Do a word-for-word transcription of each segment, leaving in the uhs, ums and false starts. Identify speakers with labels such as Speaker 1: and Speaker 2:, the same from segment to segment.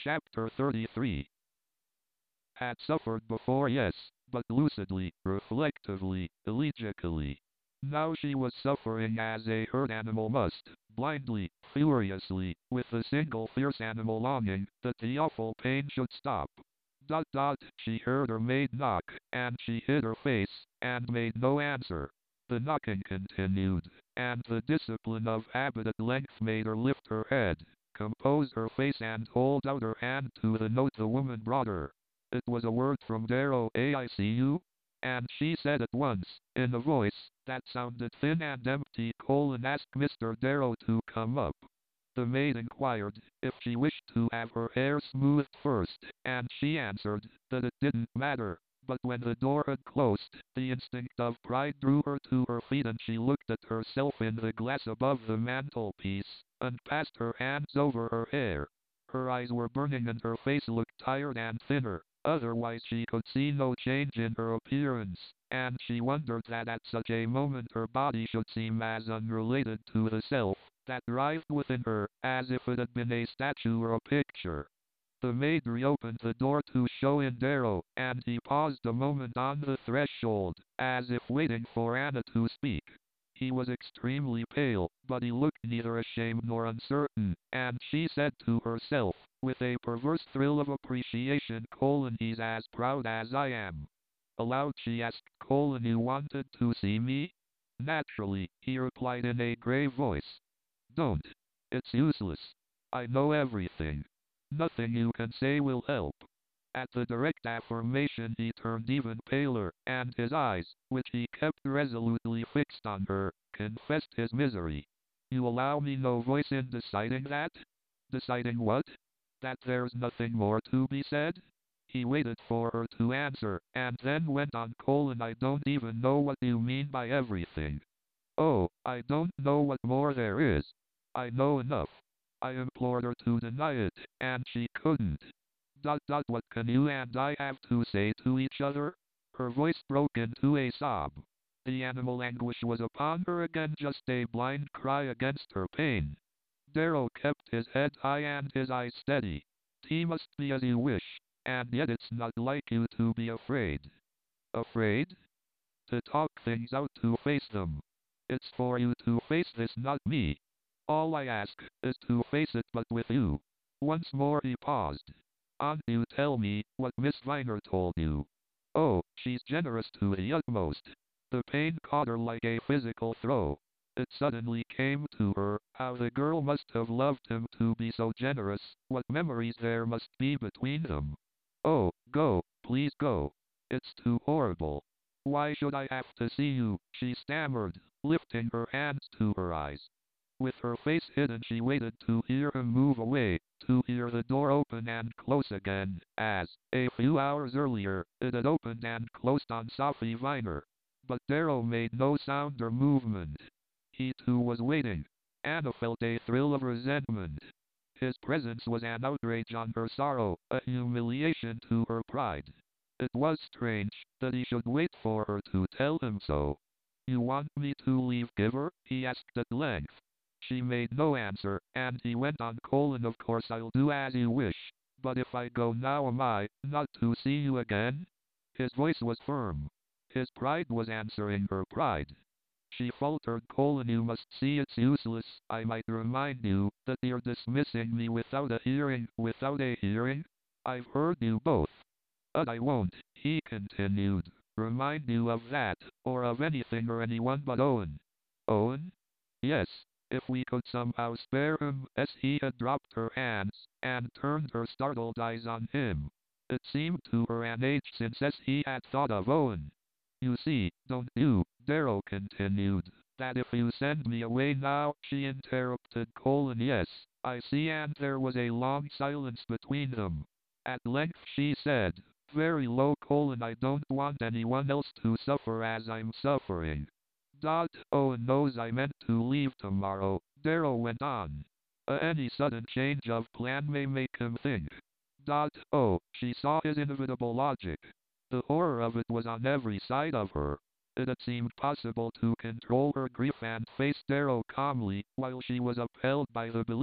Speaker 1: Chapter thirty-three. Had suffered before, yes, but lucidly, reflectively, elegically. Now she was suffering as a hurt animal must, blindly, furiously, with the single fierce animal longing that the awful pain should stop. Dot dot, she heard her maid knock, and she hid her face, and made no answer. The knocking continued, and the discipline of habit at length made her lift her head, compose her face and hold out her hand to the note the woman brought her. It was a word from Darrow. "A I C U?" And she said at once, in a voice that sounded thin and empty, colon asked Mister Darrow to come up. The maid inquired if she wished to have her hair smoothed first, and she answered that it didn't matter. But when the door had closed, the instinct of pride drew her to her feet and she looked at herself in the glass above the mantelpiece, and passed her hands over her hair. Her eyes were burning and her face looked tired and thinner. Otherwise she could see no change in her appearance, and she wondered that at such a moment her body should seem as unrelated to the self that writhed within her, as if it had been a statue or a picture. The maid reopened the door to show in Darrow, and he paused a moment on the threshold, as if waiting for Anna to speak. He was extremely pale, but he looked neither ashamed nor uncertain, and she said to herself, with a perverse thrill of appreciation, colon he's as proud as I am. Aloud she asked, colon you wanted to see me? Naturally, he replied in a grave voice. Don't. It's useless. I know everything. Nothing you can say will help. At the direct affirmation he turned even paler, and his eyes, which he kept resolutely fixed on her, confessed his misery. You allow me no voice in deciding that? Deciding what? That there's nothing more to be said? He waited for her to answer, and then went on, colon I don't even know what you mean by everything. Oh, I don't know what more there is. I know enough. I implored her to deny it, and she couldn't. Dot dot what can you and I have to say to each other? Her voice broke into a sob. The animal anguish was upon her again, just a blind cry against her pain. Darrow kept his head high and his eyes steady. He must be as you wish, and yet it's not like you to be afraid. Afraid? To talk things out, to face them. It's for you to face this, not me. All I ask is to face it, but with you. Once more he paused. On you tell me what Miss Viner told you. Oh, she's generous to the utmost. The pain caught her like a physical throe. It suddenly came to her how the girl must have loved him to be so generous, what memories there must be between them. Oh, go, please go. It's too horrible. Why should I have to see you? She stammered, lifting her hands to her eyes. With her face hidden she waited to hear him move away, to hear the door open and close again, as, a few hours earlier, it had opened and closed on Sophie Viner. But Darrow made no sound or movement. He too was waiting. Anna felt a thrill of resentment. His presence was an outrage on her sorrow, a humiliation to her pride. It was strange that he should wait for her to tell him so. You want me to leave Giver? He asked at length. She made no answer, and he went on, colon of course I'll do as you wish, but if I go now am I not to see you again? His voice was firm. His pride was answering her pride. She faltered, colon you must see it's useless. I might remind you that you're dismissing me without a hearing. Without a hearing? I've heard you both. But I won't, he continued, remind you of that, or of anything or anyone but Owen. Owen? Yes. If we could somehow spare him. As he had dropped her hands, and turned her startled eyes on him. It seemed to her an age since as he had thought of Owen. You see, don't you, Darrow continued, that if you send me away now, she interrupted, colon yes, I see, and there was a long silence between them. At length she said, very low, colon I don't want anyone else to suffer as I'm suffering. Dot, Owen knows I meant to leave tomorrow, Darrow went on. Uh, any sudden change of plan may make him think. Dot, oh, she saw his inevitable logic. The horror of it was on every side of her. It had seemed possible to control her grief and face Darrow calmly, while she was upheld by the belief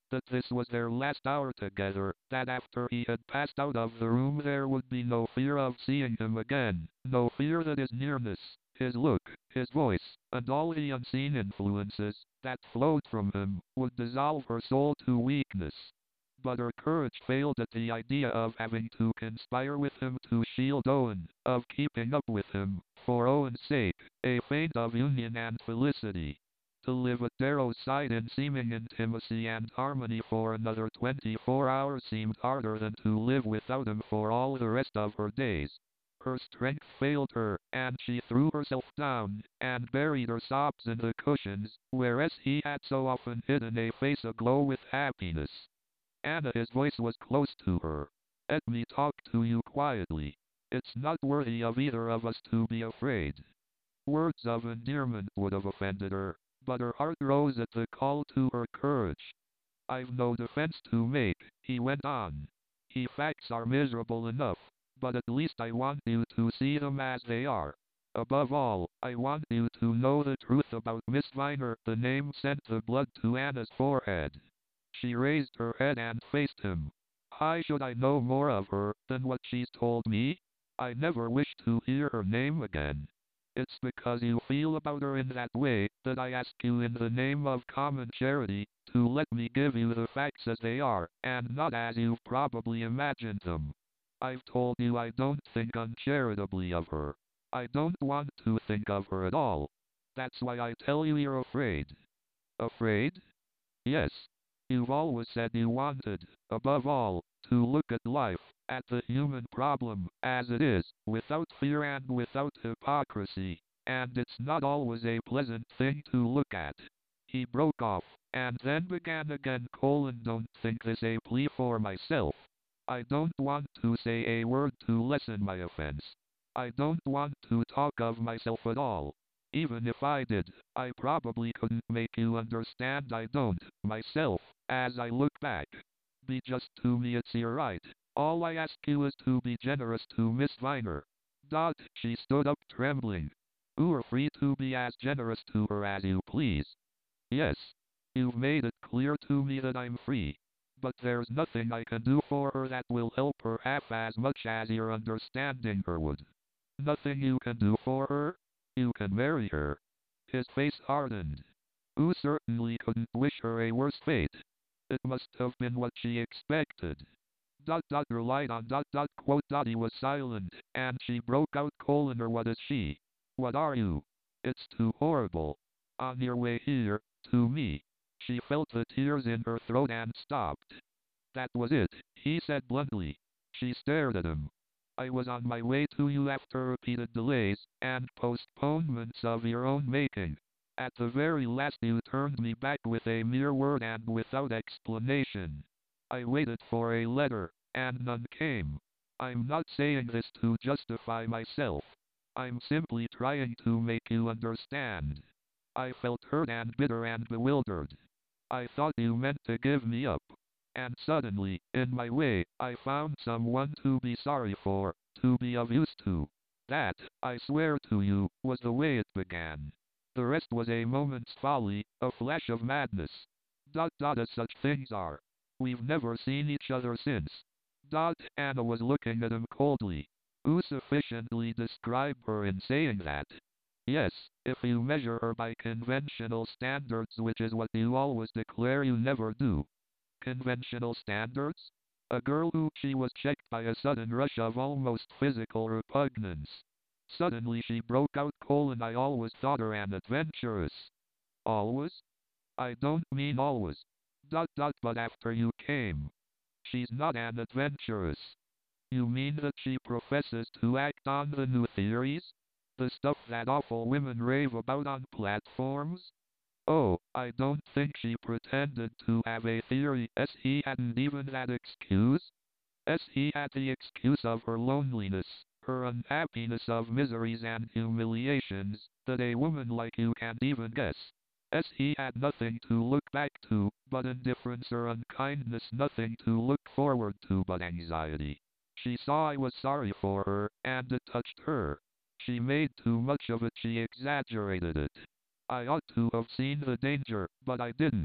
Speaker 1: that this was their last hour together, that after he had passed out of the room there would be no fear of seeing him again, no fear that his nearness, his look, his voice, and all the unseen influences that flowed from him, would dissolve her soul to weakness. But her courage failed at the idea of having to conspire with him to shield Owen, of keeping up with him, for Owen's sake, a feint of union and felicity. To live at Darrow's side in seeming intimacy and harmony for another twenty-four hours seemed harder than to live without him for all the rest of her days. Her strength failed her, and she threw herself down, and buried her sobs in the cushions, whereas he had so often hidden a face aglow with happiness. Anna, his voice was close to her. Let me talk to you quietly. It's not worthy of either of us to be afraid. Words of endearment would have offended her, but her heart rose at the call to her courage. I've no defense to make, he went on. The facts are miserable enough, but at least I want you to see them as they are. Above all, I want you to know the truth about Miss Viner. The name sent the blood to Anna's forehead. She raised her head and faced him. Why should I know more of her than what she's told me? I never wish to hear her name again. It's because you feel about her in that way that I ask you in the name of common charity to let me give you the facts as they are, and not as you've probably imagined them. I've told you I don't think uncharitably of her. I don't want to think of her at all. That's why I tell you you're afraid. Afraid? Yes. You've always said you wanted, above all, to look at life, at the human problem, as it is, without fear and without hypocrisy. And it's not always a pleasant thing to look at. He broke off, and then began again. Colin, don't think this a plea for myself. I don't want to say a word to lessen my offense. I don't want to talk of myself at all. Even if I did, I probably couldn't make you understand. I don't, myself, as I look back. Be just to me, it's your right. All I ask you is to be generous to Miss Viner. Dot, she stood up trembling. You're free to be as generous to her as you please. Yes. You've made it clear to me that I'm free. But there's nothing I can do for her that will help her half as much as your understanding her would. Nothing you can do for her? You can marry her. His face hardened. You certainly couldn't wish her a worse fate. It must have been what she expected. Dot dot relied on dot dot quote dot. He was silent, and she broke out. Colin, or what is she? What are you? It's too horrible. On your way here, to me. She felt the tears in her throat and stopped. That was it, he said bluntly. She stared at him. I was on my way to you after repeated delays and postponements of your own making. At the very last you turned me back with a mere word and without explanation. I waited for a letter, and none came. I'm not saying this to justify myself. I'm simply trying to make you understand. I felt hurt and bitter and bewildered. I thought you meant to give me up. And suddenly, in my way, I found someone to be sorry for, to be of use to. That, I swear to you, was the way it began. The rest was a moment's folly, a flash of madness. Dot dot as such things are. We've never seen each other since. Dot, Anna was looking at him coldly. You sufficiently describe her in saying that. Yes, if you measure her by conventional standards, which is what you always declare you never do. Conventional standards? A girl who she was checked by a sudden rush of almost physical repugnance. Suddenly she broke out. Colin, I always thought her an adventuress. Always? I don't mean always. Dot dot but after you came. She's not an adventuress. You mean that she professes to act on the new theories? The stuff that awful women rave about on platforms? Oh, I don't think she pretended to have a theory. As he hadn't even that excuse. As he had the excuse of her loneliness, her unhappiness, of miseries and humiliations, that a woman like you can't even guess. As he had nothing to look back to, but indifference or unkindness, nothing to look forward to but anxiety. She saw I was sorry for her, and it touched her. She made too much of it, she exaggerated it. I ought to have seen the danger, but I didn't.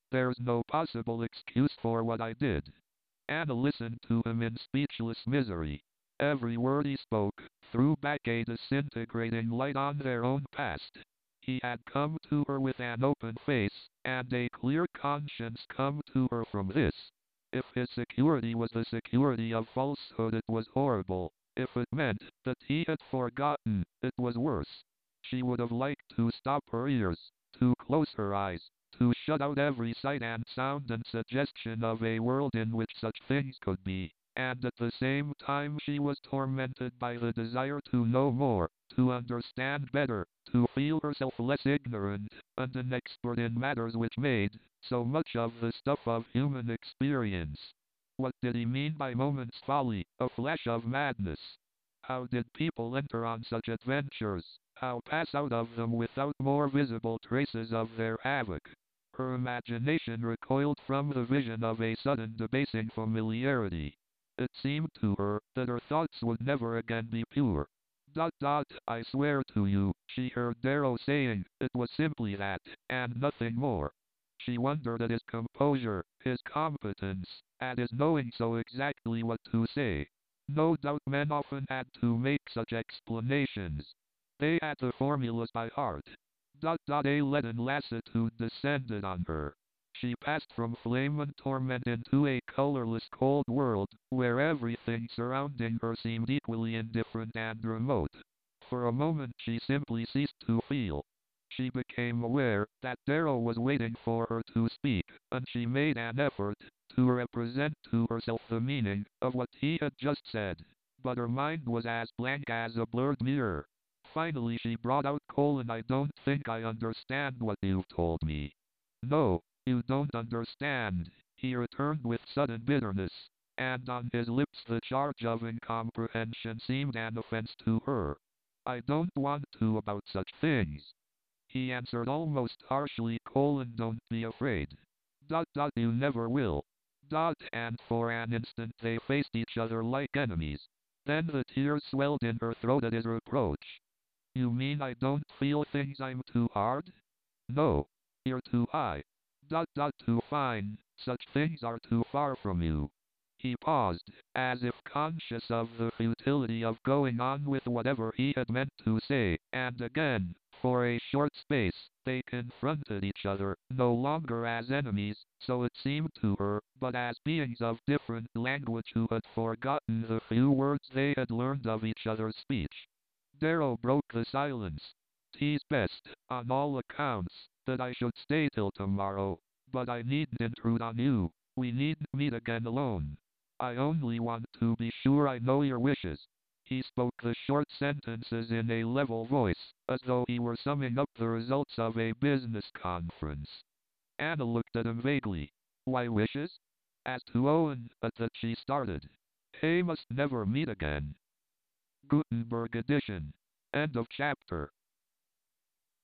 Speaker 1: There's no possible excuse for what I did. Anna listened to him in speechless misery. Every word he spoke threw back a disintegrating light on their own past. He had come to her with an open face, and a clear conscience come to her from this. If his security was the security of falsehood, it was horrible. If it meant that he had forgotten, it was worse. She would have liked to stop her ears, to close her eyes, to shut out every sight and sound and suggestion of a world in which such things could be, and at the same time she was tormented by the desire to know more, to understand better, to feel herself less ignorant and an expert in matters which made so much of the stuff of human experience. What did he mean by moment's folly, a flash of madness? How did people enter on such adventures? How pass out of them without more visible traces of their havoc? Her imagination recoiled from the vision of a sudden debasing familiarity. It seemed to her that her thoughts would never again be pure. Dot dot, I swear to you, she heard Darrow saying, it was simply that, and nothing more. She wondered at his composure, his competence, at his knowing so exactly what to say. No doubt men often had to make such explanations. They had the formulas by heart. Dot dot, a leaden lassitude descended on her. She passed from flame and torment into a colorless cold world, where everything surrounding her seemed equally indifferent and remote. For a moment she simply ceased to feel. She became aware that Darrow was waiting for her to speak, and she made an effort to represent to herself the meaning of what he had just said. But her mind was as blank as a blurred mirror. Finally she brought out, Colin, I don't think I understand what you've told me. No, you don't understand, he returned with sudden bitterness, and on his lips the charge of incomprehension seemed an offense to her. I don't want to about such things, he answered almost harshly. Colin, don't be afraid. Dot dot, you never will. Dot, and for an instant they faced each other like enemies. Then the tears swelled in her throat at his reproach. You mean I don't feel things? I'm too hard? No, you're too high. Dot dot, too fine. Such things are too far from you. He paused, as if conscious of the futility of going on with whatever he had meant to say, and again, for a short space, they confronted each other, no longer as enemies, so it seemed to her, but as beings of different language who had forgotten the few words they had learned of each other's speech. Darrow broke the silence. "'Tis best, on all accounts, that I should stay till tomorrow, but I needn't intrude on you. We needn't meet again alone. I only want to be sure I know your wishes." He spoke the short sentences in a level voice, as though he were summing up the results of a business conference. Anna looked at him vaguely. "Why wishes?" As to Owen, at that she started. They must never meet again. Gutenberg edition. End of chapter.